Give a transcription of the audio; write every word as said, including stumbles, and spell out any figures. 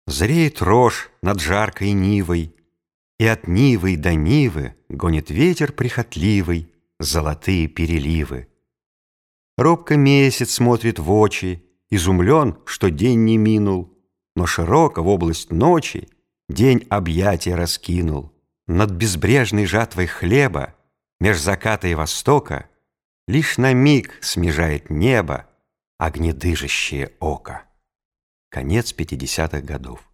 Зреет рожь над жаркой нивой, и от нивы до нивы гонит ветер прихотливый золотые переливы. Робко месяц смотрит в очи, изумлен, что день не минул, но широко в область ночи день объятия раскинул. Над безбрежной жатвой хлеба, меж заката и востока, лишь на миг смежает небо огнедыжащее око. Конец пятидесятых годов.